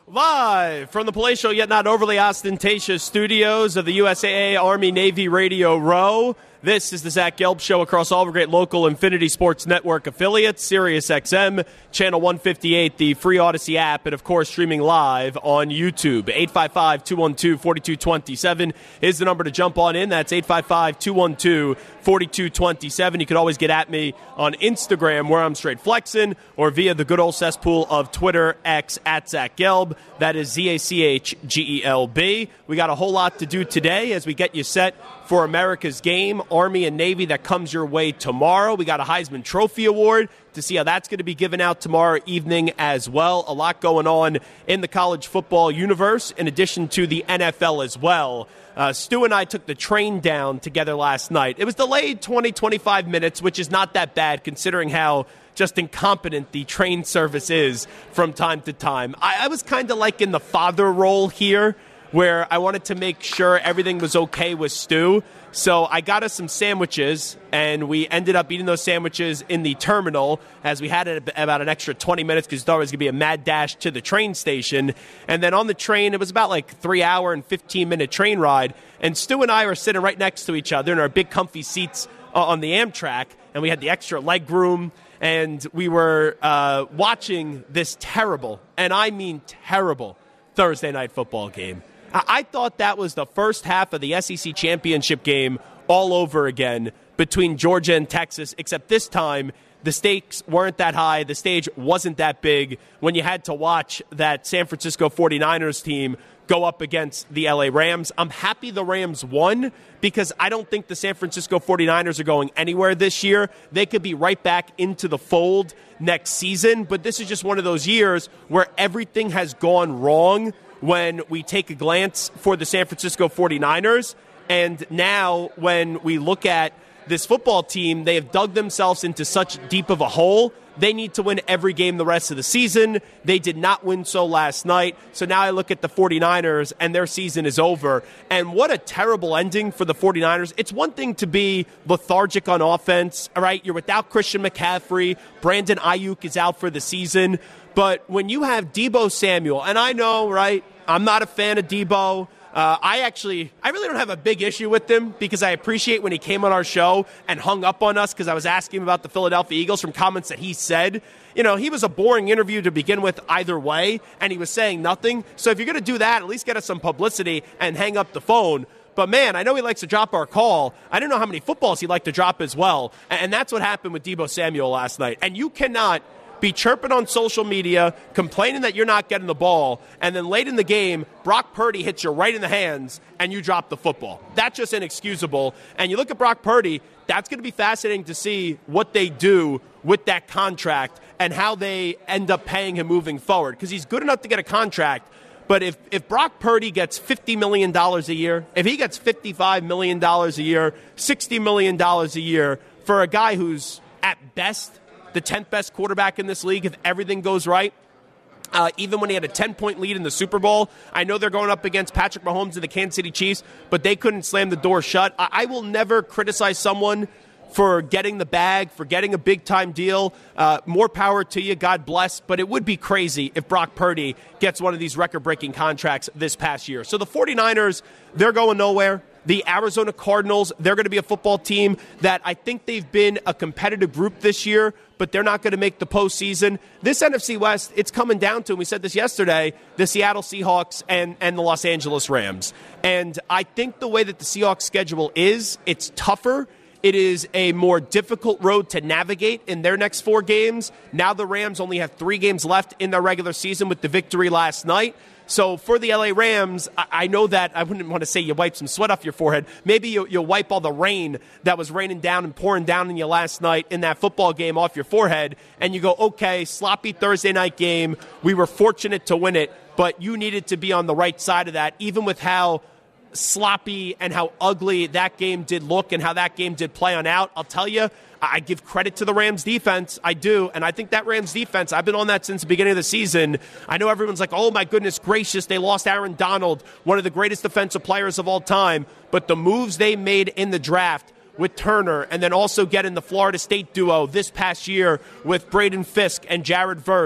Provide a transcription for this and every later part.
Live from the palatial yet not overly ostentatious studios of the USAA Army Navy Radio Row. This is the Zach Gelb Show across all the great local Infinity Sports Network affiliates, Sirius XM, Channel 158, the free Odyssey app, and, of course, streaming live on YouTube. 855-212-4227 is the number to jump on in. That's 855-212-4227. You can always get at me on Instagram, where I'm straight flexing, or via the good old cesspool of Twitter, X, at Zach Gelb. That is ZACHGELB. We got a whole lot to do today as we get you set for America's game, Army and Navy, that comes your way tomorrow. We got a Heisman Trophy Award to see how that's going to be given out tomorrow evening as well. A lot going on in the college football universe, in addition to the NFL as well. Stu and I took the train down together last night. It was delayed 20-25 minutes, which is not that bad considering how just incompetent the train service is from time to time. I was kind of like in the father role here, where I wanted to make sure everything was okay with Stu. So I got us some sandwiches, and we ended up eating those sandwiches in the terminal as we had about an extra 20 minutes because we thought it was going to be a mad dash to the train station. And then on the train, it was about like 3-hour and 15-minute train ride. And Stu and I were sitting right next to each other in our big comfy seats on the Amtrak, and we had the extra leg room. And we were watching this terrible, and I mean terrible, Thursday night football game. I thought that was the first half of the SEC championship game all over again between Georgia and Texas, except this time the stakes weren't that high. The stage wasn't that big when you had to watch that San Francisco 49ers team go up against the LA Rams. I'm happy the Rams won because I don't think the San Francisco 49ers are going anywhere this year. They could be right back into the fold next season, but this is just one of those years where everything has gone wrong when we take a glance for the San Francisco 49ers. And now when we look at this football team, they have dug themselves into such deep of a hole. They need to win every game the rest of the season. They did not win so last night. So now I look at the 49ers, and their season is over. And what a terrible ending for the 49ers. It's one thing to be lethargic on offense, all right? You're without Christian McCaffrey. Brandon Ayuk is out for the season. But when you have Deebo Samuel, and I know, right, I'm not a fan of Deebo. I really don't have a big issue with him because I appreciate when he came on our show and hung up on us because I was asking him about the Philadelphia Eagles from comments that he said. You know, he was a boring interview to begin with either way, and he was saying nothing. So if you're going to do that, at least get us some publicity and hang up the phone. But, man, I know he likes to drop our call. I didn't know how many footballs he liked to drop as well. And that's what happened with Deebo Samuel last night. And you cannot be chirping on social media, complaining that you're not getting the ball, and then late in the game, Brock Purdy hits you right in the hands, and you drop the football. That's just inexcusable. And you look at Brock Purdy, that's going to be fascinating to see what they do with that contract and how they end up paying him moving forward, because he's good enough to get a contract. But if Brock Purdy gets $50 million a year, if he gets $55 million a year, $60 million a year for a guy who's at best the 10th best quarterback in this league, if everything goes right, even when he had a 10-point lead in the Super Bowl. I know they're going up against Patrick Mahomes and the Kansas City Chiefs, but they couldn't slam the door shut. I will never criticize someone for getting the bag, for getting a big-time deal. More power to you, God bless, but it would be crazy if Brock Purdy gets one of these record-breaking contracts this past year. So the 49ers, they're going nowhere. The Arizona Cardinals, they're going to be a football team that I think they've been a competitive group this year, but they're not going to make the postseason. This NFC West, it's coming down to, and we said this yesterday, the Seattle Seahawks and the Los Angeles Rams. And I think the way that the Seahawks schedule is, it's tougher. It is a more difficult road to navigate in their next 4 games. Now the Rams only have 3 games left in their regular season with the victory last night. So for the LA Rams, I know that I wouldn't want to say you wipe some sweat off your forehead. Maybe you'll wipe all the rain that was raining down and pouring down on you last night in that football game off your forehead, and you go, okay, sloppy Thursday night game. We were fortunate to win it, but you needed to be on the right side of that, even with how sloppy and how ugly that game did look and how that game did play on out. I'll tell you, I give credit to the Rams defense. I do. And I think that Rams defense, I've been on that since the beginning of the season. I know everyone's like, oh, my goodness gracious, they lost Aaron Donald, one of the greatest defensive players of all time. But the moves they made in the draft with Turner and then also getting the Florida State duo this past year with Braden Fisk and Jared Verse,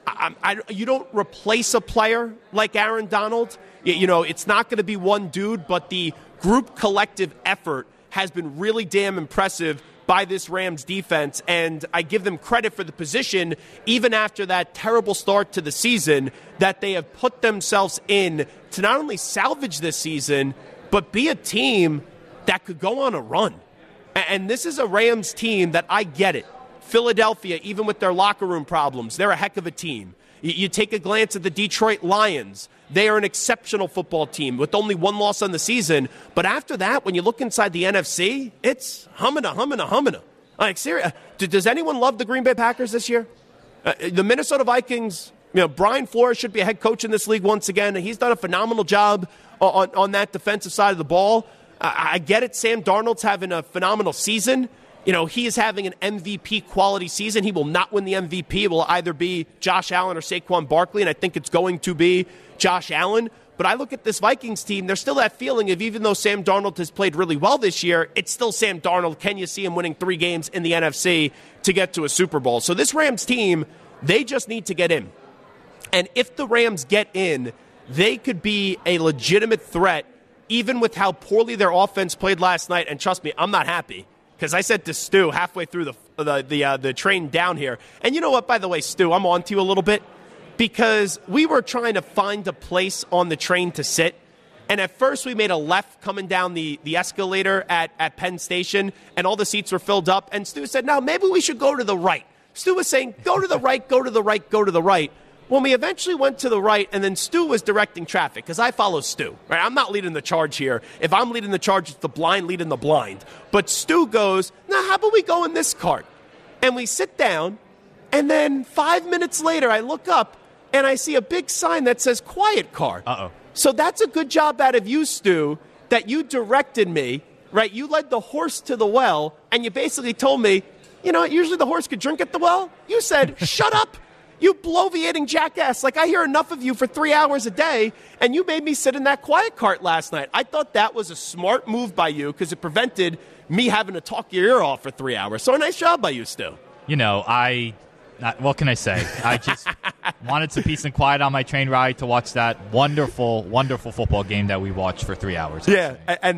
you don't replace a player like Aaron Donald. It's not going to be one dude, but the group collective effort has been really damn impressive by this Rams defense, and I give them credit for the position, even after that terrible start to the season, that they have put themselves in to not only salvage this season, but be a team that could go on a run. And this is a Rams team that, I get it. Philadelphia, even with their locker room problems, they're a heck of a team. You take a glance at the Detroit Lions. They are an exceptional football team with only one loss on the season. But after that, when you look inside the NFC, it's humming. Like, seriously, does anyone love the Green Bay Packers this year? The Minnesota Vikings, Brian Flores should be a head coach in this league once again. He's done a phenomenal job on that defensive side of the ball. I get it. Sam Darnold's having a phenomenal season. He is having an MVP quality season. He will not win the MVP. It will either be Josh Allen or Saquon Barkley, and I think it's going to be Josh Allen. But I look at this Vikings team, there's still that feeling of, even though Sam Darnold has played really well this year, it's still Sam Darnold. Can you see him winning 3 games in the NFC to get to a Super Bowl? So this Rams team, they just need to get in. And if the Rams get in, they could be a legitimate threat, even with how poorly their offense played last night. And trust me, I'm not happy. Because I said to Stu halfway through the train down here, and you know what, by the way, Stu, I'm on to you a little bit, because we were trying to find a place on the train to sit, and at first we made a left coming down the escalator at Penn Station, and all the seats were filled up, and Stu said, no, maybe we should go to the right. Stu was saying, go to the right, go to the right, go to the right. When we eventually went to the right, and then Stu was directing traffic, because I follow Stu. Right? I'm not leading the charge here. If I'm leading the charge, it's the blind leading the blind. But Stu goes, now how about we go in this cart? And we sit down, and then 5 minutes later, I look up, and I see a big sign that says quiet car. Uh-oh. So that's a good job out of you, Stu, that you directed me, right? You led the horse to the well, and you basically told me, usually the horse could drink at the well. You said, shut up. You bloviating jackass. Like, I hear enough of you for 3 hours a day, and you made me sit in that quiet cart last night. I thought that was a smart move by you because it prevented me having to talk your ear off for 3 hours. So a nice job by you, Stu. What can I say? I just wanted some peace and quiet on my train ride to watch that wonderful, wonderful football game that we watched for 3 hours. Yeah, and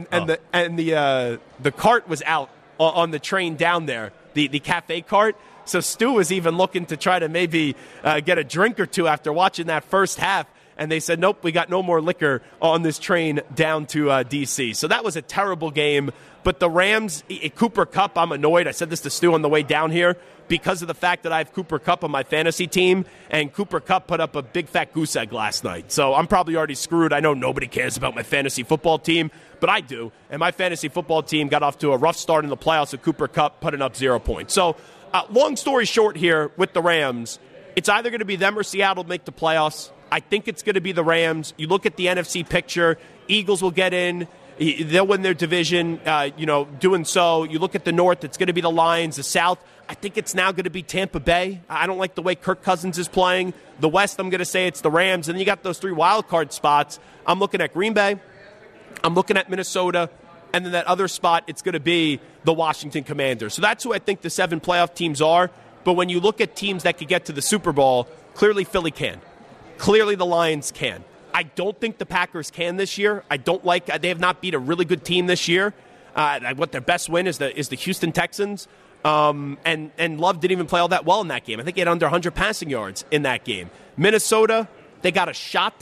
the cart was out on the train down there, the cafe cart. So Stu was even looking to try to maybe get a drink or two after watching that first half. And they said, nope, we got no more liquor on this train down to D.C. So that was a terrible game. But the Rams, Cooper Kupp, I'm annoyed. I said this to Stu on the way down here because of the fact that I have Cooper Kupp on my fantasy team. And Cooper Kupp put up a big fat goose egg last night. So I'm probably already screwed. I know nobody cares about my fantasy football team, but I do. And my fantasy football team got off to a rough start in the playoffs with Cooper Kupp putting up 0 points. So long story short here with the Rams, it's either going to be them or Seattle make the playoffs. I think it's going to be the Rams. You look at the NFC picture, Eagles will get in. They'll win their division, doing so. You look at the North, it's going to be the Lions. The South, I think it's now going to be Tampa Bay. I don't like the way Kirk Cousins is playing. The West, I'm going to say it's the Rams. And then you got those 3 wild card spots. I'm looking at Green Bay. I'm looking at Minnesota. And then that other spot, it's going to be the Washington Commanders. So that's who I think the 7 playoff teams are. But when you look at teams that could get to the Super Bowl, clearly Philly can. Clearly the Lions can. I don't think the Packers can this year. They have not beat a really good team this year. What their best win is the Houston Texans. And Love didn't even play all that well in that game. I think he had under 100 passing yards in that game. Minnesota, they got a shot.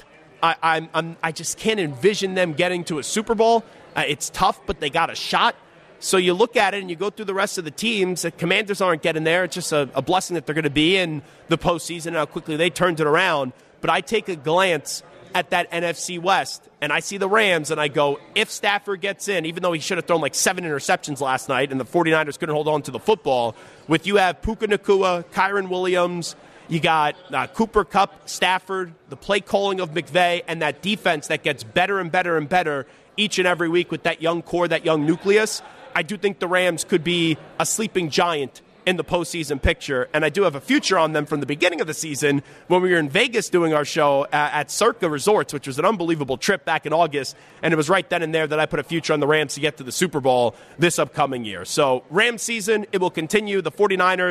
I just can't envision them getting to a Super Bowl. It's tough, but they got a shot. So you look at it and you go through the rest of the teams. The Commanders aren't getting there. It's just a blessing that they're going to be in the postseason and how quickly they turned it around. But I take a glance at that NFC West, and I see the Rams, and I go, if Stafford gets in, even though he should have thrown like 7 interceptions last night and the 49ers couldn't hold on to the football, you have Puka Nacua, Kyron Williams, you got Cooper Kupp, Stafford, the play calling of McVay, and that defense that gets better and better and better each and every week with that young core, that young nucleus. I do think the Rams could be a sleeping giant in the postseason picture, and I do have a future on them from the beginning of the season when we were in Vegas doing our show at Circa Resorts, which was an unbelievable trip back in August, and it was right then and there that I put a future on the Rams to get to the Super Bowl this upcoming year. So Rams season, it will continue. The 49ers,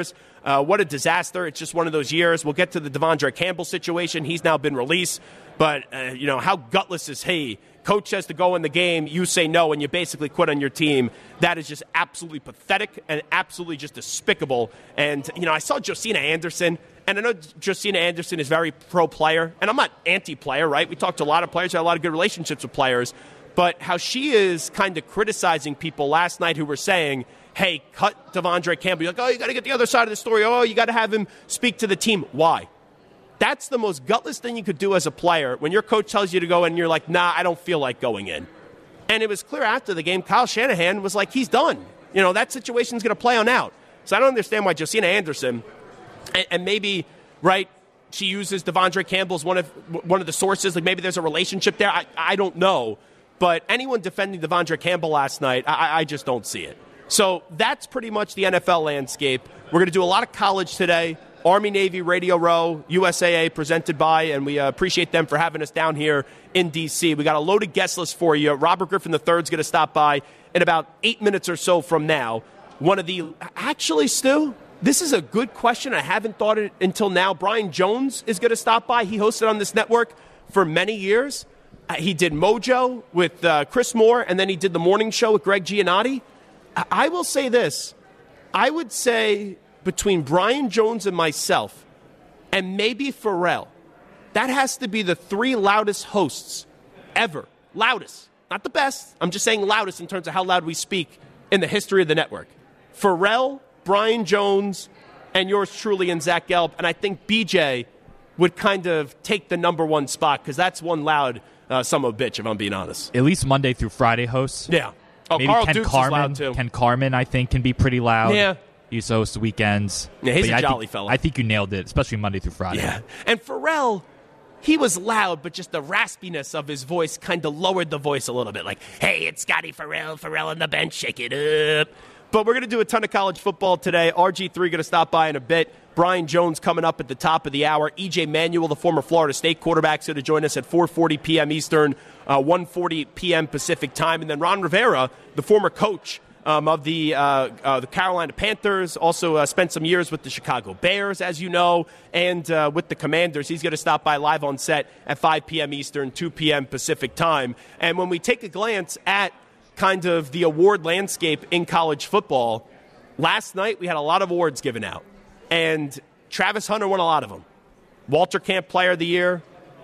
What a disaster. It's just one of those years. We'll get to the Devondre Campbell situation. He's now been released. But, how gutless is he? Coach says to go in the game, you say no, and you basically quit on your team. That is just absolutely pathetic and absolutely just despicable. And, I saw Josina Anderson, and I know Josina Anderson is very pro-player, and I'm not anti-player, right? We talked to a lot of players, had a lot of good relationships with players, but how she is kind of criticizing people last night who were saying, hey, cut Devondre Campbell. You're like, oh, you got to get the other side of the story. Oh, you got to have him speak to the team. Why? That's the most gutless thing you could do as a player when your coach tells you to go and you're like, nah, I don't feel like going in. And it was clear after the game, Kyle Shanahan was like, he's done. That situation's going to play on out. So I don't understand why Josina Anderson, and maybe, right, she uses Devondre Campbell as one of the sources. Like maybe there's a relationship there. I don't know. But anyone defending Devondre Campbell last night, I just don't see it. So that's pretty much the NFL landscape. We're going to do a lot of college today. Army, Navy, Radio Row, USAA presented by, and we appreciate them for having us down here in D.C. We got a loaded guest list for you. Robert Griffin III is going to stop by in about 8 minutes or so from now. Actually, Stu, this is a good question. I haven't thought it until now. Brian Jones is going to stop by. He hosted on this network for many years. He did Mojo with Chris Moore, and then he did the morning show with Greg Giannotti. I will say this. I would say between Brian Jones and myself, and maybe Pharrell, that has to be the three loudest hosts ever. Loudest. Not the best. I'm just saying loudest in terms of how loud we speak in the history of the network. Pharrell, Brian Jones, and yours truly and Zach Gelb. And I think BJ would kind of take the number one spot because that's one loud son of a bitch, if I'm being honest. At least Monday through Friday hosts. Yeah. Oh, maybe Carl Ken Dukes Carmen, is loud too. Ken Carmen, I think, can be pretty loud. Yeah. He used to host the weekends. Yeah, he's a jolly fella. I think you nailed it, especially Monday through Friday. Yeah. And Pharrell, he was loud, but just the raspiness of his voice kind of lowered the voice a little bit. Like, hey, it's Scotty Pharrell on the bench, shake it up. But we're going to do a ton of college football today. RG3 going to stop by in a bit. Brian Jones coming up at the top of the hour. EJ Manuel, the former Florida State quarterback, is going to join us at 4:40 p.m. Eastern, 1:40 p.m. Pacific time. And then Ron Rivera, the former coach of the Carolina Panthers, also spent some years with the Chicago Bears, as you know, and with the Commanders. He's going to stop by live on set at 5 p.m. Eastern, 2 p.m. Pacific time. And when we take a glance at kind of the award landscape in college football, last night we had a lot of awards given out. And Travis Hunter won a lot of them. Walter Camp Player of the Year,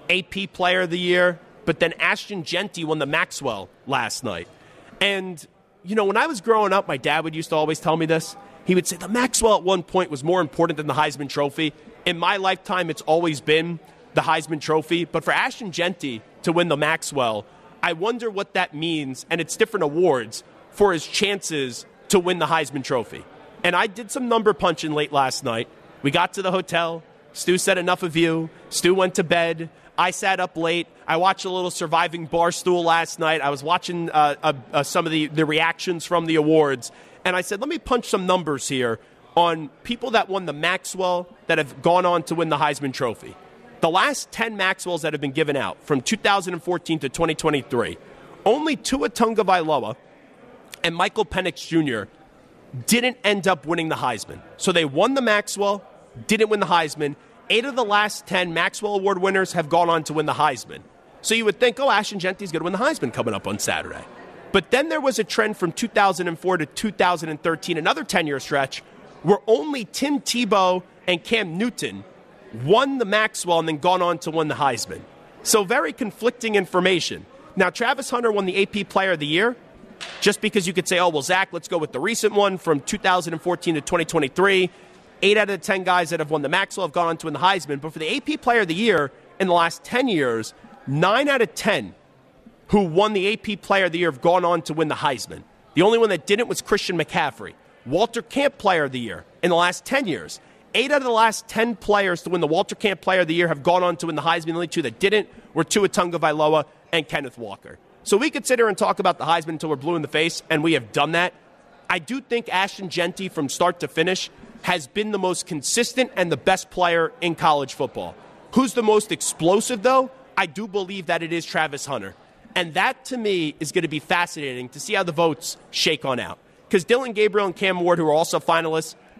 AP Player of the Year, but then Ashton Jeanty won the Maxwell last night. And, when I was growing up, my dad used to always tell me this. He would say the Maxwell at one point was more important than the Heisman Trophy. In my lifetime, it's always been the Heisman Trophy. But for Ashton Jeanty to win the Maxwell, I wonder what that means, and it's different awards, for his chances to win the Heisman Trophy. And I did some number punching late last night. We got to the hotel. Stu said enough of you. Stu went to bed. I sat up late. I watched a little Surviving Barstool last night. I was watching some of the reactions from the awards. And I said, let me punch some numbers here on people that won the Maxwell that have gone on to win the Heisman Trophy. The last 10 Maxwells that have been given out from 2014 to 2023, only Tua Tagovailoa and Michael Penix Jr. didn't end up winning the Heisman. So they won the Maxwell, didn't win the Heisman. 8 of the last 10 Maxwell Award winners have gone on to win the Heisman. So you would think, Ashton Jeanty's going to win the Heisman coming up on Saturday. But then there was a trend from 2004 to 2013, another 10-year stretch, where only Tim Tebow and Cam Newton won the Maxwell and then gone on to win the Heisman. So very conflicting information. Now, Travis Hunter won the AP Player of the Year. Just because you could say, Zach, let's go with the recent one from 2014 to 2023. 8 out of the 10 guys that have won the Maxwell have gone on to win the Heisman. But for the AP Player of the Year in the last 10 years, 9 out of 10 who won the AP Player of the Year have gone on to win the Heisman. The only one that didn't was Christian McCaffrey. Walter Camp Player of the Year in the last 10 years. 8 out of the last 10 players to win the Walter Camp Player of the Year have gone on to win the Heisman. The only 2 that didn't were Tua Tagovailoa and Kenneth Walker. So we could sit here and talk about the Heisman until we're blue in the face, and we have done that. I do think Ashton Jeanty, from start to finish, has been the most consistent and the best player in college football. Who's the most explosive, though? I do believe that it is Travis Hunter. And that, to me, is going to be fascinating to see how the votes shake on out. Because Dylan Gabriel and Cam Ward, who are also finalists,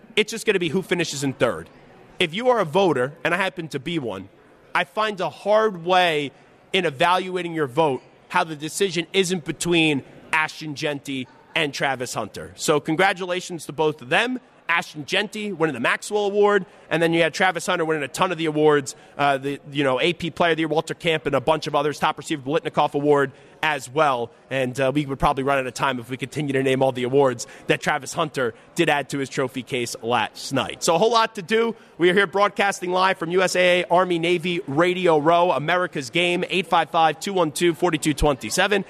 It's just going to be who finishes in third. If you are a voter, and I happen to be one, I find a hard way in evaluating your vote how the decision isn't between Ashton Jeanty and Travis Hunter. So congratulations to both of them. Ashton Jeanty winning the Maxwell Award, and then you had Travis Hunter winning a ton of the awards, the AP Player of the Year, Walter Camp, and a bunch of others, Top Receiver Blitnikoff Award as well. And we would probably run out of time if we continue to name all the awards that Travis Hunter did add to his trophy case last night. So a whole lot to do. We are here broadcasting live from USAA Army Navy Radio Row, America's Game, 855-212-4227,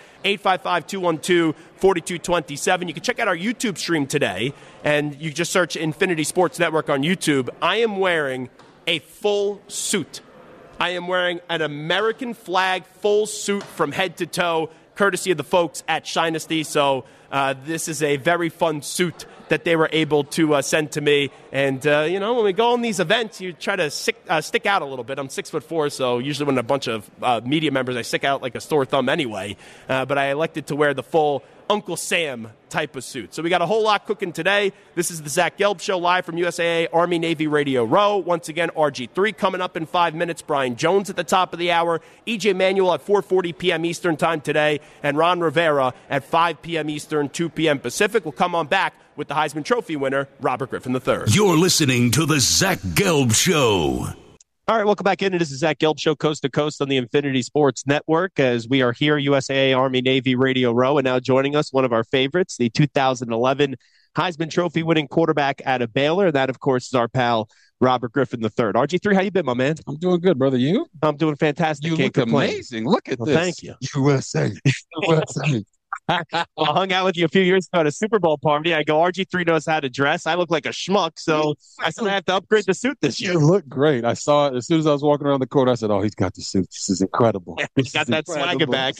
855-212-4227. You can check out our YouTube stream today, and you just search Infinity Sports Network on YouTube. I am wearing a full suit. I am wearing an American flag full suit from head to toe, courtesy of the folks at Shinesty. So this is a very fun suit that they were able to send to me. And, when we go on these events, you try to stick out a little bit. I'm 6'4", so usually when a bunch of media members, I stick out like a sore thumb anyway. But I elected to wear the full Uncle Sam type of suit. So we got a whole lot cooking today. This is the Zach Gelb Show live from USAA Army Navy Radio Row. Once again, RG3 coming up in 5 minutes. Brian Jones at the top of the hour. EJ Manuel at 4:40 p.m. Eastern time today. And Ron Rivera at 5 p.m. Eastern, 2 p.m. Pacific. We'll come on back with the Heisman Trophy winner, Robert Griffin III. You're listening to the Zach Gelb Show. All right, welcome back in. This is Zach Gelb Show, coast to coast on the Infinity Sports Network, as we are here, USAA Army Navy Radio Row, and now joining us, one of our favorites, the 2011 Heisman Trophy winning quarterback out of Baylor. That, of course, is our pal, Robert Griffin III. RG3, how you been, my man? I'm doing good, brother. You? I'm doing fantastic. You look amazing. Look at this. Thank you. USA. USA. I hung out with you a few years ago at a Super Bowl party. I go, RG3 knows how to dress. I look like a schmuck, so I said I have to upgrade the suit this year. You look great. I saw it as soon as I was walking around the court. I said, oh, he's got the suit. This is incredible. Yeah, he's got that swagger back.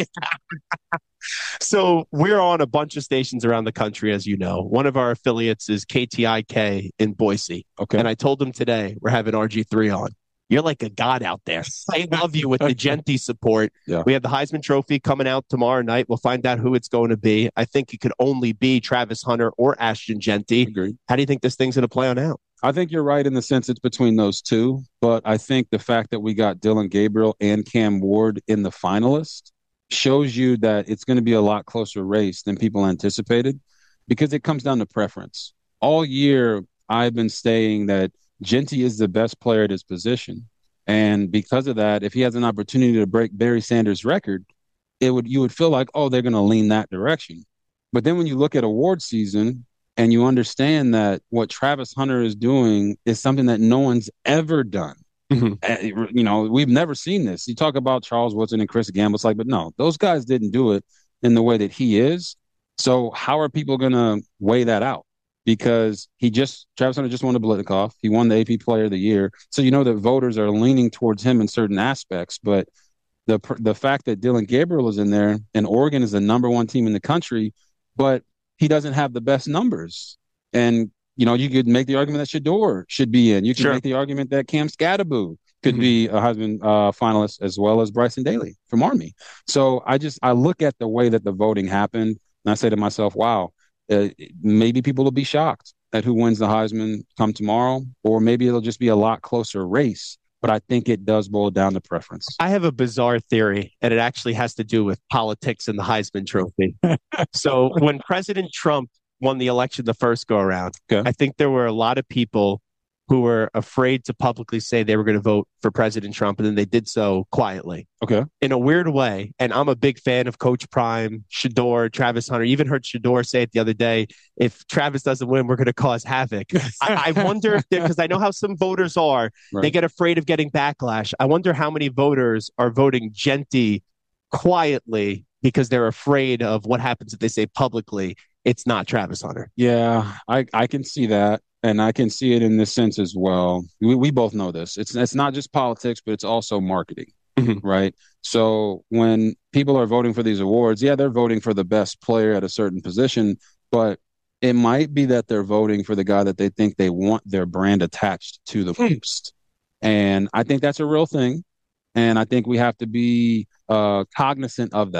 So we're on a bunch of stations around the country, as you know. One of our affiliates is KTIK in Boise. Okay. And I told them today we're having RG3 on. You're like a god out there. I love you with the Jeanty support. Yeah. We have the Heisman Trophy coming out tomorrow night. We'll find out who it's going to be. I think it could only be Travis Hunter or Ashton Jeanty. Agreed. How do you think this thing's going to play on out? I think you're right in the sense it's between those two, but I think the fact that we got Dillon Gabriel and Cam Ward in the finalists shows you that it's going to be a lot closer race than people anticipated, because it comes down to preference. All year, I've been saying that Jeanty is the best player at his position. And because of that, if he has an opportunity to break Barry Sanders' record, you would feel like, oh, they're going to lean that direction. But then when you look at award season and you understand that what Travis Hunter is doing is something that no one's ever done. Mm-hmm. We've never seen this. You talk about Charles Woodson and Chris Gamble. It's like, but no, those guys didn't do it in the way that he is. So how are people going to weigh that out? Because Travis Hunter just won the Blitnikoff. He won the AP Player of the Year. So you know that voters are leaning towards him in certain aspects. But the fact that Dillon Gabriel is in there and Oregon is the number one team in the country, but he doesn't have the best numbers. And, you could make the argument that Shedeur should be in. You can make the argument that Cam Skattebo could be a Heisman finalist, as well as Bryson Daly from Army. So I look at the way that the voting happened, and I say to myself, wow, maybe people will be shocked at who wins the Heisman come tomorrow, or maybe it'll just be a lot closer race. But I think it does boil down to preference. I have a bizarre theory, and it actually has to do with politics and the Heisman Trophy. So when President Trump won the election the first go-around, I think there were a lot of people who were afraid to publicly say they were going to vote for President Trump, and then they did so quietly. Okay. In a weird way, and I'm a big fan of Coach Prime, Shedeur, Travis Hunter. Even heard Shedeur say it the other day, if Travis doesn't win, we're going to cause havoc. I wonder if because I know how some voters are. Right. They get afraid of getting backlash. I wonder how many voters are voting Jeanty quietly because they're afraid of what happens if they say publicly it's not Travis Hunter. Yeah, I can see that. And I can see it in this sense as well. We both know this. It's not just politics, but it's also marketing, right? So when people are voting for these awards, they're voting for the best player at a certain position, but it might be that they're voting for the guy that they think they want their brand attached to the most. And I think that's a real thing. And I think we have to be cognizant of that.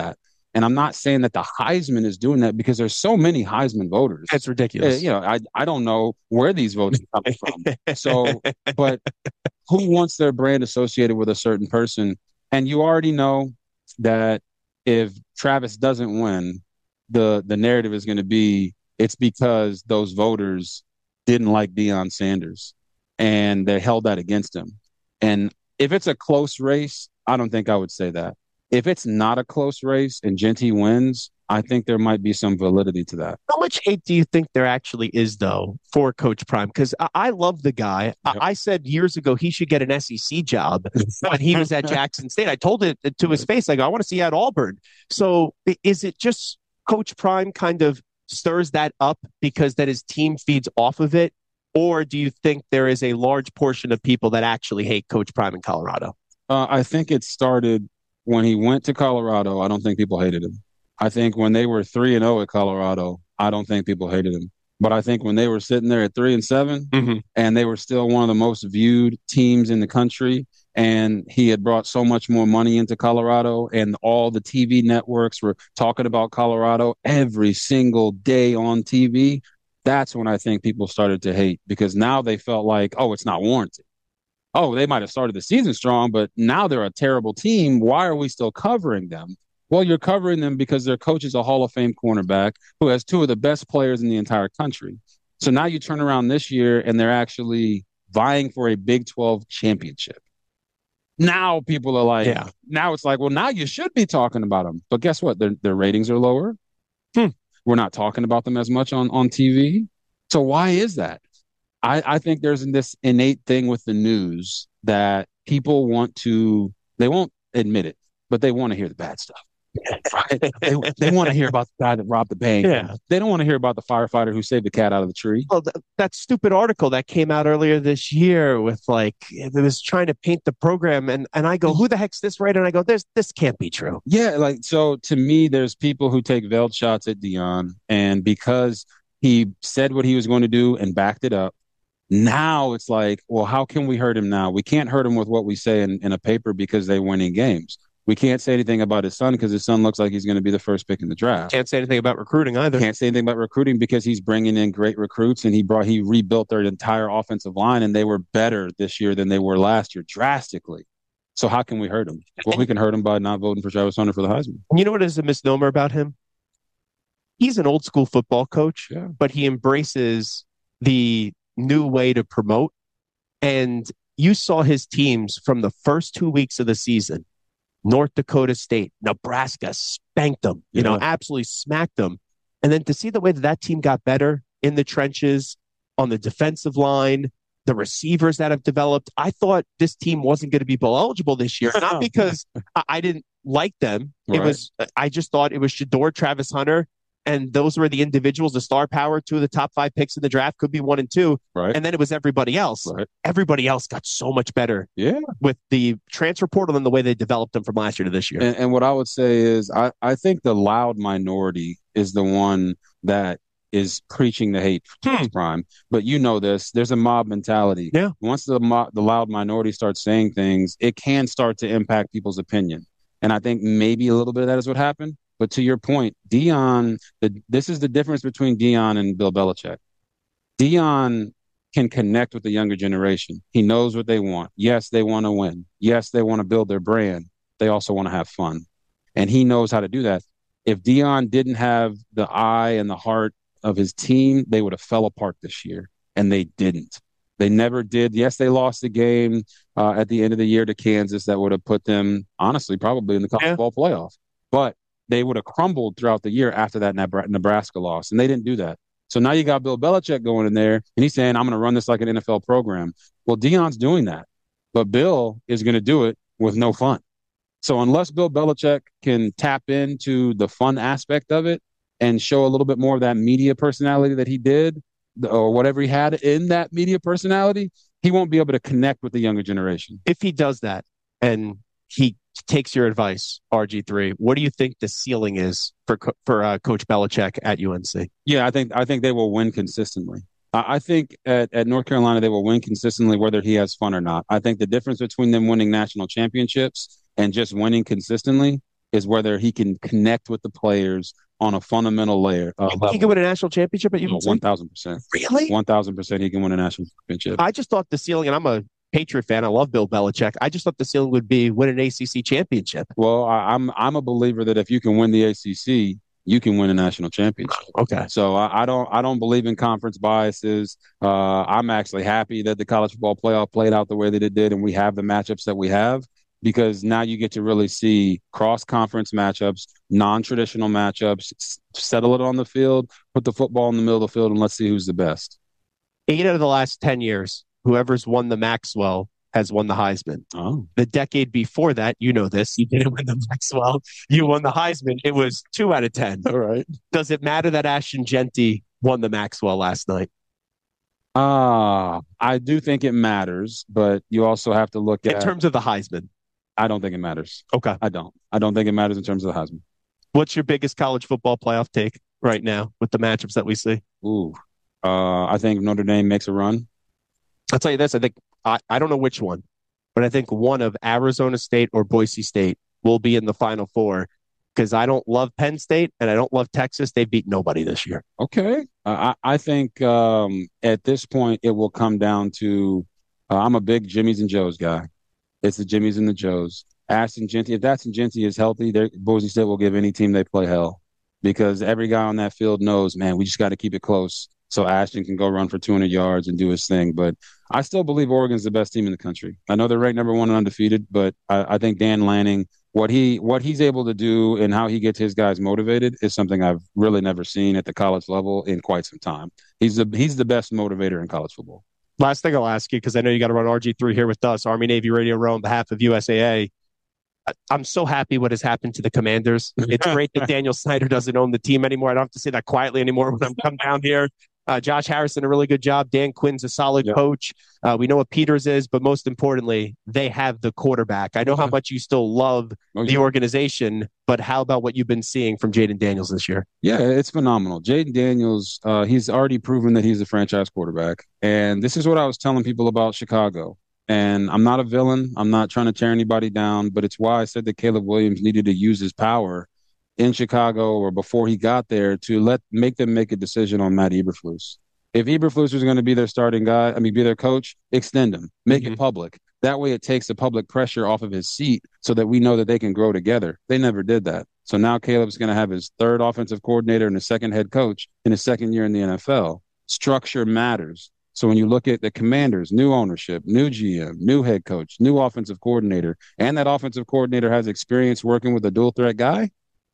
And I'm not saying that the Heisman is doing that because there's so many Heisman voters. It's ridiculous. I don't know where these votes are coming from. So, but who wants their brand associated with a certain person? And you already know that if Travis doesn't win, the narrative is going to be it's because those voters didn't like Deion Sanders and they held that against him. And if it's a close race, I don't think I would say that. If it's not a close race and Genty wins, I think there might be some validity to that. How much hate do you think there actually is, though, for Coach Prime? Because I love the guy. Yep. I said years ago he should get an SEC job when he was at Jackson State. I told it to his face, I go, I want to see you at Auburn. So is it just Coach Prime kind of stirs that up because then his team feeds off of it? Or do you think there is a large portion of people that actually hate Coach Prime in Colorado? I think it started when he went to Colorado. I don't think people hated him. I think when they were 3-0 at Colorado, I don't think people hated him. But I think when they were sitting there at 3-7 and they were still one of the most viewed teams in the country, and he had brought so much more money into Colorado and all the TV networks were talking about Colorado every single day on TV, that's when I think people started to hate because now they felt like, oh, it's not warranted. Oh, they might have started the season strong, but now they're a terrible team. Why are we still covering them? Well, you're covering them because their coach is a Hall of Fame cornerback who has two of the best players in the entire country. So now you turn around this year and they're actually vying for a Big 12 championship. Now people are like, now it's like, well, now you should be talking about them. But guess what? Their ratings are lower. We're not talking about them as much on TV. So why is that? I think there's this innate thing with the news that people they won't admit it, but they want to hear the bad stuff. Right? They want to hear about the guy that robbed the bank. Yeah. They don't want to hear about the firefighter who saved the cat out of the tree. Well, that stupid article that came out earlier this year with it was trying to paint the program. And I go, who the heck's this writer? And I go, this can't be true. Yeah. So to me, there's people who take veiled shots at Deion. And because he said what he was going to do and backed it up, now it's like, well, how can we hurt him now? We can't hurt him with what we say in a paper because they're winning games. We can't say anything about his son because his son looks like he's going to be the first pick in the draft. Can't say anything about recruiting either. Can't say anything about recruiting because he's bringing in great recruits and he rebuilt their entire offensive line and they were better this year than they were last year drastically. So how can we hurt him? Well, we can hurt him by not voting for Travis Hunter for the Heisman. You know what is a misnomer about him? He's an old school football coach, but he embraces the new way to promote. And you saw his teams from the first 2 weeks of the season. North Dakota State, Nebraska spanked them, absolutely smacked them. And then to see the way that team got better in the trenches, on the defensive line, the receivers that have developed, I thought this team wasn't going to be bowl eligible this year. Not because I didn't like them. Right. I just thought it was Shedeur, Travis Hunter, and those were the individuals, the star power, 2 of the top 5 picks in the draft, could be 1 and 2. Right. And then it was everybody else. Right. Everybody else got so much better with the transfer portal and the way they developed them from last year to this year. And what I would say is I think the loud minority is the one that is preaching the hate for Coach Prime. But you know this, there's a mob mentality. Yeah. Once the loud minority starts saying things, it can start to impact people's opinion. And I think maybe a little bit of that is what happened. But to your point, Deion, this is the difference between Deion and Bill Belichick. Deion can connect with the younger generation. He knows what they want. Yes, they want to win. Yes, they want to build their brand. They also want to have fun. And he knows how to do that. If Deion didn't have the eye and the heart of his team, they would have fell apart this year. And they didn't. They never did. Yes, they lost the game at the end of the year to Kansas that would have put them, honestly, probably in the college ball playoff. But they would have crumbled throughout the year after that Nebraska loss, and they didn't do that. So now you got Bill Belichick going in there, and he's saying, I'm going to run this like an NFL program. Well, Deion's doing that, but Bill is going to do it with no fun. So unless Bill Belichick can tap into the fun aspect of it and show a little bit more of that media personality that he did or whatever he had in that media personality, he won't be able to connect with the younger generation. If he does that and he takes your advice, RG3, what do you think the ceiling is for Coach Belichick at UNC? Yeah, I think they will win consistently. I think at North Carolina, they will win consistently whether he has fun or not. I think the difference between them winning national championships and just winning consistently is whether he can connect with the players on a fundamental layer. He can win a national championship at UNC? 1,000%. Really? 1,000% he can win a national championship. I just thought the ceiling, and I'm a Patriot fan. I love Bill Belichick. I just thought the ceiling would be win an ACC championship. Well, I'm a believer that if you can win the ACC, you can win a national championship. Okay. So I don't believe in conference biases. I'm actually happy that the college football playoff played out the way that it did, and we have the matchups that we have, because now you get to really see cross-conference matchups, non-traditional matchups, settle it on the field, put the football in the middle of the field, and let's see who's the best. 8 out of the last 10 years, whoever's won the Maxwell has won the Heisman. Oh. The decade before that, you know this, you didn't win the Maxwell, you won the Heisman. It was 2 out of 10. All right. Does it matter that Ashton Genty won the Maxwell last night? I do think it matters, but you also have to look at... In terms of the Heisman? I don't think it matters. Okay. I don't think it matters in terms of the Heisman. What's your biggest college football playoff take right now with the matchups that we see? I think Notre Dame makes a run. I'll tell you this. I think I don't know which one, but I think one of Arizona State or Boise State will be in the Final Four, because I don't love Penn State and I don't love Texas. They beat nobody this year. Okay. I think at this point it will come down to I'm a big Jimmy's and Joe's guy. It's the Jimmys and the Joes. Ashton Genty, if Ashton Genty is healthy, Boise State will give any team they play hell, because every guy on that field knows, man, we just got to keep it close so Ashton can go run for 200 yards and do his thing. But I still believe Oregon's the best team in the country. I know they're ranked number 1 and undefeated, but I think Dan Lanning, what he's able to do and how he gets his guys motivated is something I've really never seen at the college level in quite some time. He's the best motivator in college football. Last thing I'll ask you, because I know you got to run RG3 here with us, Army Navy Radio Row on behalf of USAA. I'm so happy what has happened to the Commanders. It's great that Daniel Snyder doesn't own the team anymore. I don't have to say that quietly anymore when I'm come down here. Josh Harrison, a really good job. Dan Quinn's a solid coach. We know what Peters is, but most importantly, they have the quarterback. I know how much you still love the organization, but how about what you've been seeing from Jayden Daniels this year? Yeah, it's phenomenal. Jayden Daniels, he's already proven that he's a franchise quarterback. And this is what I was telling people about Chicago. And I'm not a villain. I'm not trying to tear anybody down, but it's why I said that Caleb Williams needed to use his power in Chicago or before he got there to make them make a decision on Matt Eberflus. If Eberflus was going to be their starting guy, be their coach, extend him, make it public. That way it takes the public pressure off of his seat so that we know that they can grow together. They never did that. So now Caleb's going to have his 3rd offensive coordinator and his 2nd head coach in his 2nd year in the NFL. Structure matters. So when you look at the Commanders, new ownership, new GM, new head coach, new offensive coordinator, and that offensive coordinator has experience working with a dual threat guy,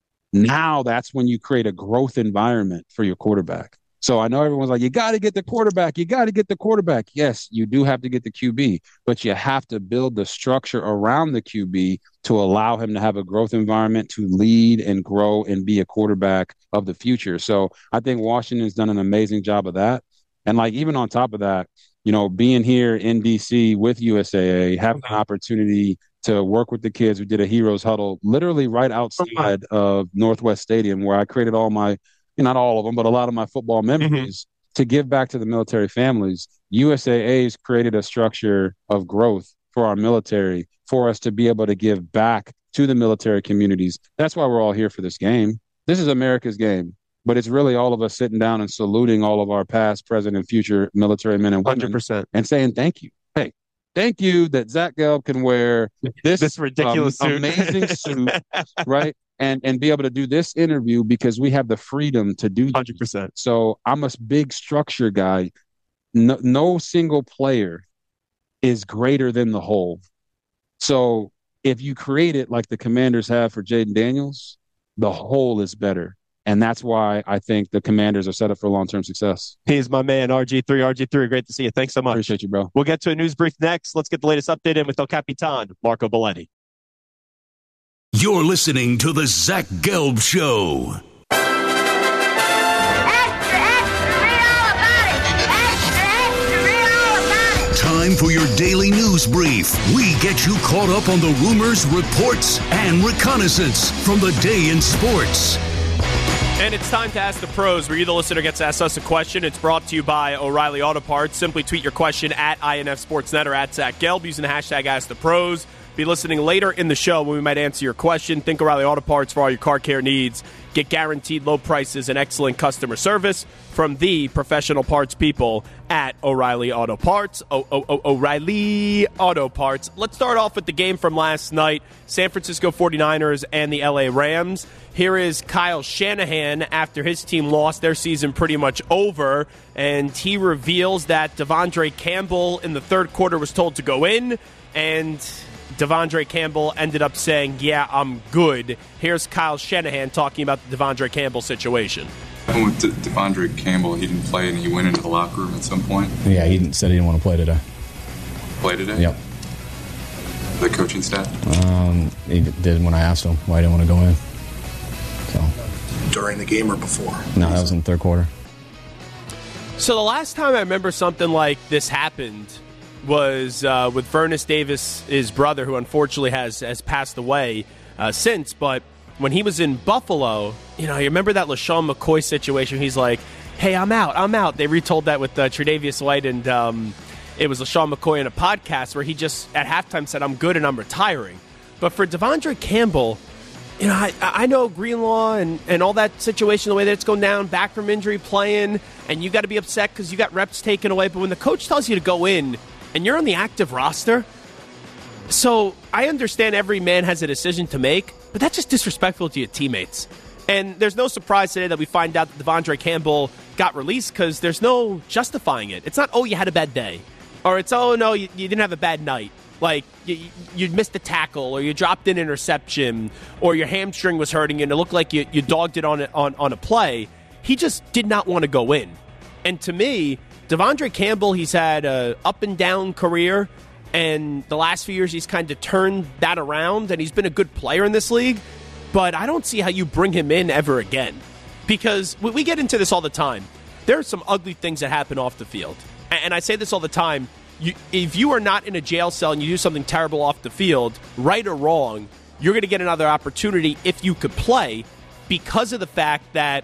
now that's when you create a growth environment for your quarterback. So I know everyone's like, you got to get the quarterback. You got to get the quarterback. Yes, you do have to get the QB, but you have to build the structure around the QB to allow him to have a growth environment to lead and grow and be a quarterback of the future. So I think Washington's done an amazing job of that. And even on top of that, being here in DC with USAA, having an opportunity to work with the kids. We did a Heroes Huddle literally right outside of Northwest Stadium, where I created all my, not all of them, but a lot of my football memories to give back to the military families. USAA's created a structure of growth for our military, for us to be able to give back to the military communities. That's why we're all here for this game. This is America's game. But it's really all of us sitting down and saluting all of our past, present, and future military men and women 100%. And saying thank you. Hey, thank you that Zach Gelb can wear this ridiculous suit. Amazing suit, right? And be able to do this interview because we have the freedom to do 100%. So I'm a big structure guy. No single player is greater than the whole. So if you create it like the Commanders have for Jayden Daniels, the whole is better. And that's why I think the Commanders are set up for long-term success. He's my man, RG3. RG3, great to see you. Thanks so much. Appreciate you, bro. We'll get to a news brief next. Let's get the latest update in with El Capitan, Marco Belletti. You're listening to the Zach Gelb Show. Time for your daily news brief. We get you caught up on the rumors, reports, and reconnaissance from the day in sports. And it's time to Ask the Pros, where you, the listener, gets to ask us a question. It's brought to you by O'Reilly Auto Parts. Simply tweet your question at INF Sportsnet or at Zach Gelb using the hashtag Ask the Pros. Be listening later in the show when we might answer your question. Think O'Reilly Auto Parts for all your car care needs. Get guaranteed low prices and excellent customer service from the professional parts people at O'Reilly Auto Parts. O'Reilly Auto Parts. Let's start off with the game from last night, San Francisco 49ers and the LA Rams. Here is Kyle Shanahan after his team lost their season pretty much over, and he reveals that Devondre Campbell in the third quarter was told to go in, and Devondre Campbell ended up saying, yeah, I'm good. Here's Kyle Shanahan talking about the Devondre Campbell situation. With Devondre Campbell, he didn't play and he went into the locker room at some point. Yeah, he said he didn't want to play today. Play today? Yep. The coaching staff? He did when I asked him why he didn't want to go in. So. During the game or before? No, that was in the third quarter. So the last time I remember something like this happened was with Vernis Davis, his brother, who unfortunately has passed away since. But when he was in Buffalo, you remember that LaShawn McCoy situation? He's like, hey, I'm out. They retold that with Tre'Davious White, and it was LaShawn McCoy in a podcast where he just, at halftime, said, I'm good and I'm retiring. But for Devondre Campbell, I know Greenlaw and all that situation, the way that it's going down, back from injury, playing, and you got to be upset because you got reps taken away. But when the coach tells you to go in, and you're on the active roster, so I understand every man has a decision to make, but that's just disrespectful to your teammates. And there's no surprise today that we find out that Devondre Campbell got released because there's no justifying it. It's not, oh, you had a bad day. Or it's, oh, no, you didn't have a bad night. Like, you missed a tackle, or you dropped an interception, or your hamstring was hurting you, and it looked like you dogged it on a play. He just did not want to go in. And to me, Devondre Campbell, he's had an up-and-down career, and the last few years he's kind of turned that around, and he's been a good player in this league, but I don't see how you bring him in ever again. Because we get into this all the time. There are some ugly things that happen off the field. And I say this all the time. If you are not in a jail cell and you do something terrible off the field, right or wrong, you're going to get another opportunity if you could play, because of the fact that,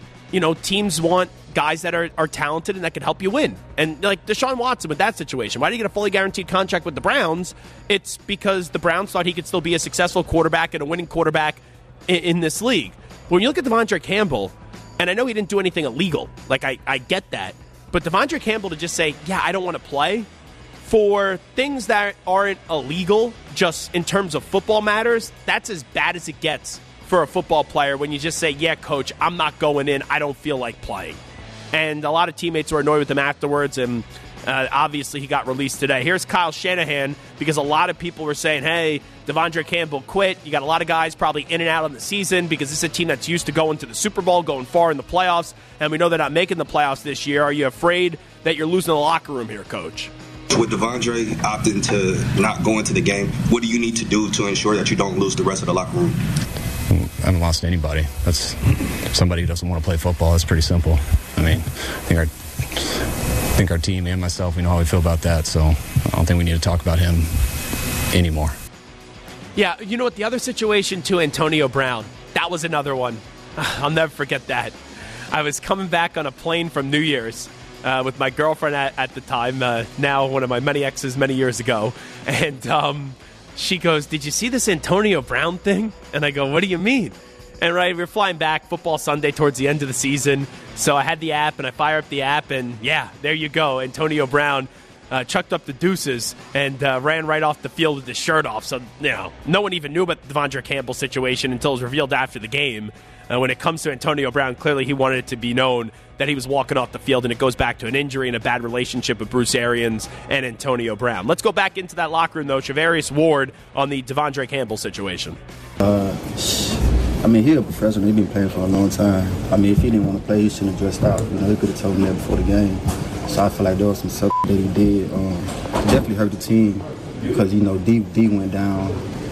teams want guys that are talented and that can help you win. And like Deshaun Watson with that situation, why did he get a fully guaranteed contract with the Browns? It's because the Browns thought he could still be a successful quarterback and a winning quarterback in this league. When you look at Devondre Campbell, and I know he didn't do anything illegal, like I get that, but Devondre Campbell to just say, yeah, I don't want to play, for things that aren't illegal, just in terms of football matters, that's as bad as it gets for a football player when you just say, yeah, coach, I'm not going in, I don't feel like playing. And a lot of teammates were annoyed with him afterwards, and obviously he got released today. Here's Kyle Shanahan, because a lot of people were saying, hey, Devondre Campbell quit. You got a lot of guys probably in and out of the season because this is a team that's used to going to the Super Bowl, going far in the playoffs, and we know they're not making the playoffs this year. Are you afraid that you're losing the locker room here, Coach? With Devondre opting to not go into the game, what do you need to do to ensure that you don't lose the rest of the locker room? I haven't lost anybody. That's somebody who doesn't want to play football. That's pretty simple. I mean, I think our team and myself, we know how we feel about that, so I don't think we need to talk about him anymore. Yeah, you know what? The other situation, too, Antonio Brown. That was another one. I'll never forget that. I was coming back on a plane from New Year's with my girlfriend at the time, now one of my many exes many years ago, and she goes, did you see this Antonio Brown thing? And I go, what do you mean? And we were flying back, Football Sunday, towards the end of the season. So I had the app, and I fire up the app, and yeah, there you go. Antonio Brown chucked up the deuces and ran right off the field with his shirt off. So, no one even knew about the Devondre Campbell situation until it was revealed after the game. When it comes to Antonio Brown, clearly he wanted it to be known that he was walking off the field, and it goes back to an injury and a bad relationship with Bruce Arians and Antonio Brown. Let's go back into that locker room, though. Charvarius Ward on the Devondre Campbell situation. He's a professional. He's been playing for a long time. If he didn't want to play, he shouldn't have dressed out. He could have told me that before the game. So I feel like there was some stuff that he did. Definitely hurt the team because, D went down,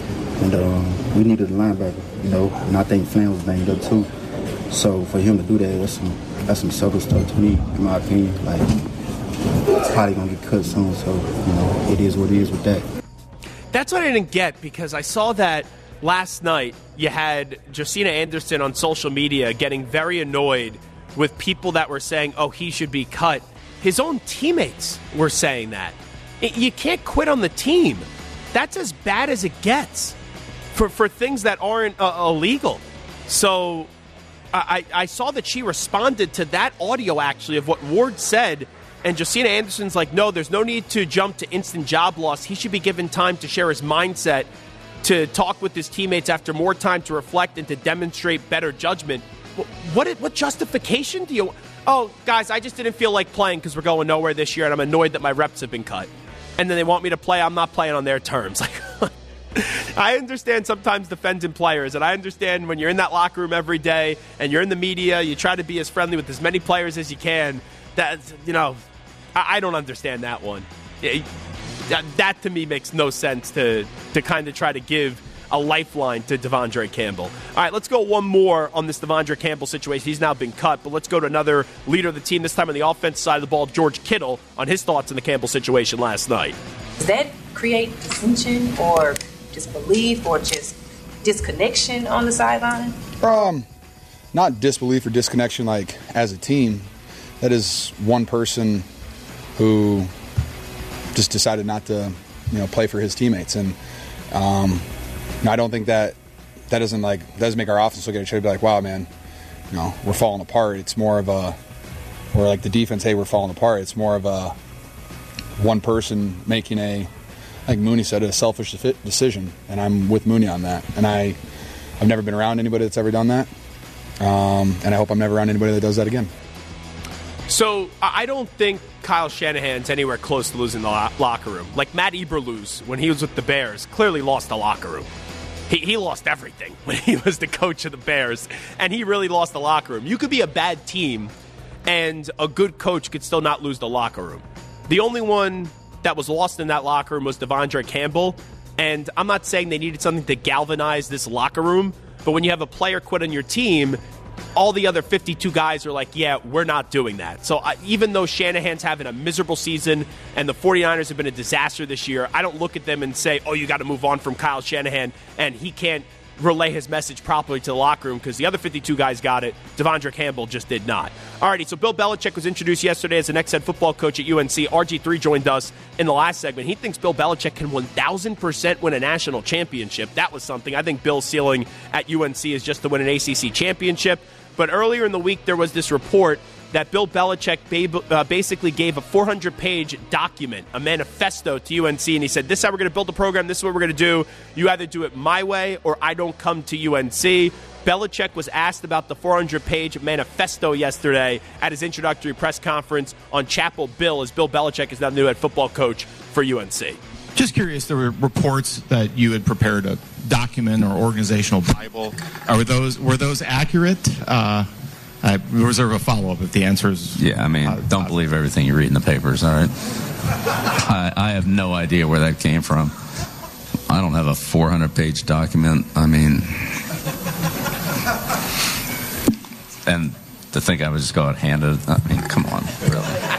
and we needed a linebacker, and I think Flan was banged up too. So for him to do that, that's some subtle stuff to me, in my opinion. Like, it's probably going to get cut soon, so, it is what it is with that. That's what I didn't get, because I saw that last night you had Josina Anderson on social media getting very annoyed with people that were saying, oh, he should be cut. His own teammates were saying that. You can't quit on the team. that's as bad as it gets for things that aren't illegal. So I saw that she responded to that audio, actually, of what Ward said, and Josina Anderson's like, no, there's no need to jump to instant job loss. He should be given time to share his mindset, to talk with his teammates after more time to reflect and to demonstrate better judgment. What justification do you... Oh, guys, I just didn't feel like playing because we're going nowhere this year, and I'm annoyed that my reps have been cut. And then they want me to play. I'm not playing on their terms. Like, I understand sometimes defending players, and I understand when you're in that locker room every day and you're in the media, you try to be as friendly with as many players as you can. That, I don't understand that one. That to me makes no sense to kind of try to give a lifeline to Devondre Campbell. All right, let's go one more on this Devondre Campbell situation. He's now been cut, but let's go to another leader of the team, this time on the offensive side of the ball, George Kittle, on his thoughts on the Campbell situation last night. Does that create dissension or disbelief or just disconnection on the sideline? Not disbelief or disconnection like as a team. That is one person who just decided not to, play for his teammates. And I don't think that doesn't make our offense look at each other and be like, wow, man, we're falling apart. It's more of or like the defense, hey, we're falling apart. It's more of a one person making like Mooney said, a selfish decision. And I'm with Mooney on that. And I've never been around anybody that's ever done that. And I hope I'm never around anybody that does that again. So I don't think Kyle Shanahan's anywhere close to losing the locker room. Like Matt Eberflus, when he was with the Bears, clearly lost the locker room. He lost everything when he was the coach of the Bears, and he really lost the locker room. You could be a bad team, and a good coach could still not lose the locker room. The only one that was lost in that locker room was Devondre Campbell, and I'm not saying they needed something to galvanize this locker room, but when you have a player quit on your team, all the other 52 guys are like, yeah, we're not doing that. So even though Shanahan's having a miserable season and the 49ers have been a disaster this year, I don't look at them and say, oh, you got to move on from Kyle Shanahan, and he can't relay his message properly to the locker room because the other 52 guys got it. Devondre Campbell just did not. Alrighty, so Bill Belichick was introduced yesterday as the next head football coach at UNC. RG3 joined us in the last segment. He thinks Bill Belichick can 1,000% win a national championship. That was something. I think Bill's ceiling at UNC is just to win an ACC championship. But earlier in the week, there was this report that Bill Belichick basically gave a 400-page document, a manifesto to UNC, and he said, this is how we're going to build the program, this is what we're going to do. You either do it my way or I don't come to UNC. Belichick was asked about the 400-page manifesto yesterday at his introductory press conference on Chapel Hill, as Bill Belichick is now the new head football coach for UNC. Just curious, there were reports that you had prepared a document or organizational Bible. Were those accurate? I reserve a follow-up if the answer is... Yeah, don't believe everything you read in the papers, all right? I have no idea where that came from. I don't have a 400-page document. And to think I would just go out handed, come on, really.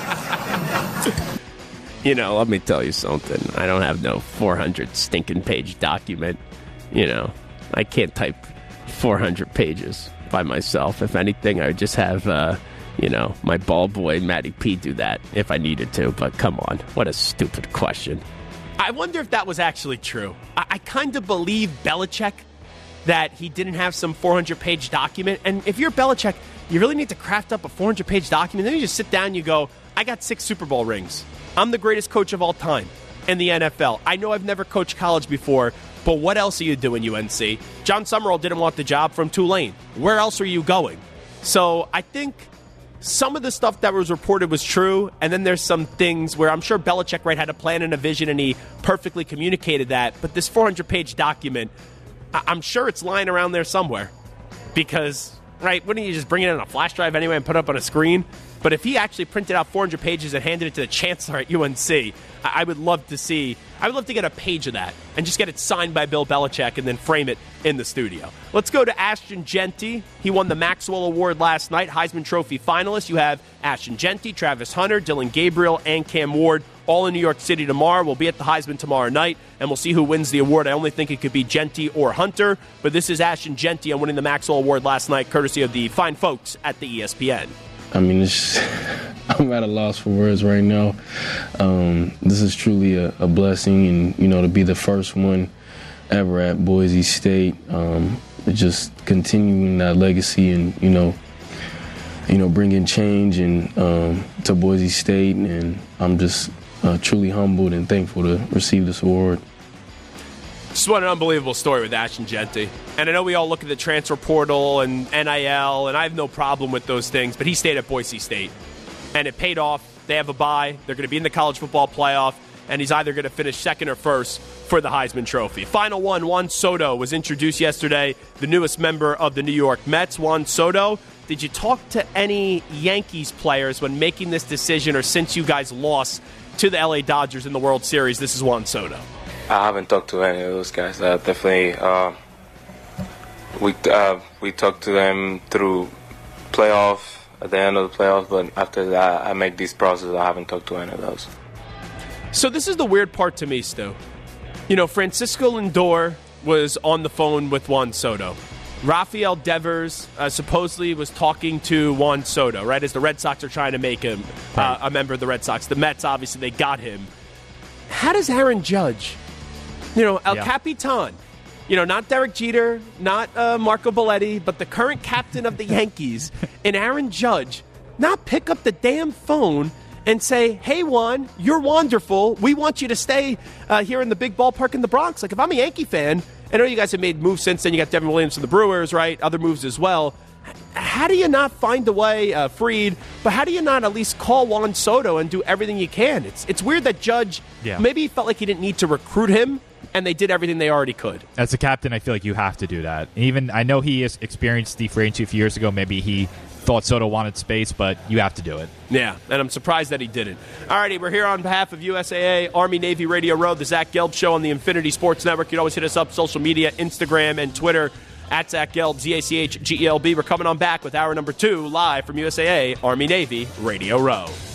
Let me tell you something. I don't have no 400 stinking page document. I can't type 400 pages by myself. If anything, I would just have, my ball boy, Matty P, do that if I needed to. But come on, what a stupid question. I wonder if that was actually true. I kind of believe Belichick that he didn't have some 400-page document. And if you're Belichick, you really need to craft up a 400-page document. Then you just sit down and you go, I got 6 Super Bowl rings. I'm the greatest coach of all time in the NFL. I know I've never coached college before, but what else are you doing, UNC? John Summerall didn't want the job from Tulane. Where else are you going? So I think some of the stuff that was reported was true, and then there's some things where I'm sure Belichick had a plan and a vision, and he perfectly communicated that. But this 400-page document, I'm sure it's lying around there somewhere because, wouldn't you just bring it in a flash drive anyway and put it up on a screen? But if he actually printed out 400 pages and handed it to the chancellor at UNC, I would love to get a page of that and just get it signed by Bill Belichick and then frame it in the studio. Let's go to Ashton Jeanty. He won the Maxwell Award last night, Heisman Trophy finalist. You have Ashton Jeanty, Travis Hunter, Dylan Gabriel, and Cam Ward all in New York City tomorrow. We'll be at the Heisman tomorrow night, and we'll see who wins the award. I only think it could be Jeanty or Hunter, but this is Ashton Jeanty on winning the Maxwell Award last night, courtesy of the fine folks at the ESPN. I'm at a loss for words right now. This is truly a blessing, and to be the first one ever at Boise State, just continuing that legacy, and bringing change and to Boise State, and I'm just truly humbled and thankful to receive this award. Just what an unbelievable story with Ashton Jeanty. And I know we all look at the transfer portal and NIL, and I have no problem with those things, but he stayed at Boise State. And it paid off. They have a bye. They're going to be in the college football playoff, and he's either going to finish second or first for the Heisman Trophy. Final one, Juan Soto was introduced yesterday, the newest member of the New York Mets. Juan Soto, did you talk to any Yankees players when making this decision, or since you guys lost to the LA Dodgers in the World Series? This is Juan Soto. I haven't talked to any of those guys. Definitely, we talked to them through playoff, at the end of the playoffs, but after that, I make these process. I haven't talked to any of those. So this is the weird part to me, Stu. Francisco Lindor was on the phone with Juan Soto. Rafael Devers supposedly was talking to Juan Soto, right, as the Red Sox are trying to make him a member of the Red Sox. The Mets, obviously, they got him. How does Aaron Judge, El Capitan, not Derek Jeter, not Marco Belletti, but the current captain of the Yankees, and Aaron Judge, not pick up the damn phone and say, hey, Juan, you're wonderful. We want you to stay here in the big ballpark in the Bronx. Like, if I'm a Yankee fan, I know you guys have made moves since then. You got Devin Williams from the Brewers, right? Other moves as well. How do you not find a way, Fried, but how do you not at least call Juan Soto and do everything you can? It's weird that Judge, maybe he felt like he didn't need to recruit him, and they did everything they already could. As a captain, I feel like you have to do that. Even I know he has experienced the free agency a few years ago. Maybe he thought Soto wanted space, but you have to do it. Yeah, and I'm surprised that he didn't. All righty, we're here on behalf of USAA, Army Navy Radio Row, the Zach Gelb Show on the Infinity Sports Network. You can always hit us up, social media, Instagram and Twitter, at Zach Gelb, ZACHGELB. We're coming on back with hour number 2, live from USAA, Army Navy Radio Row.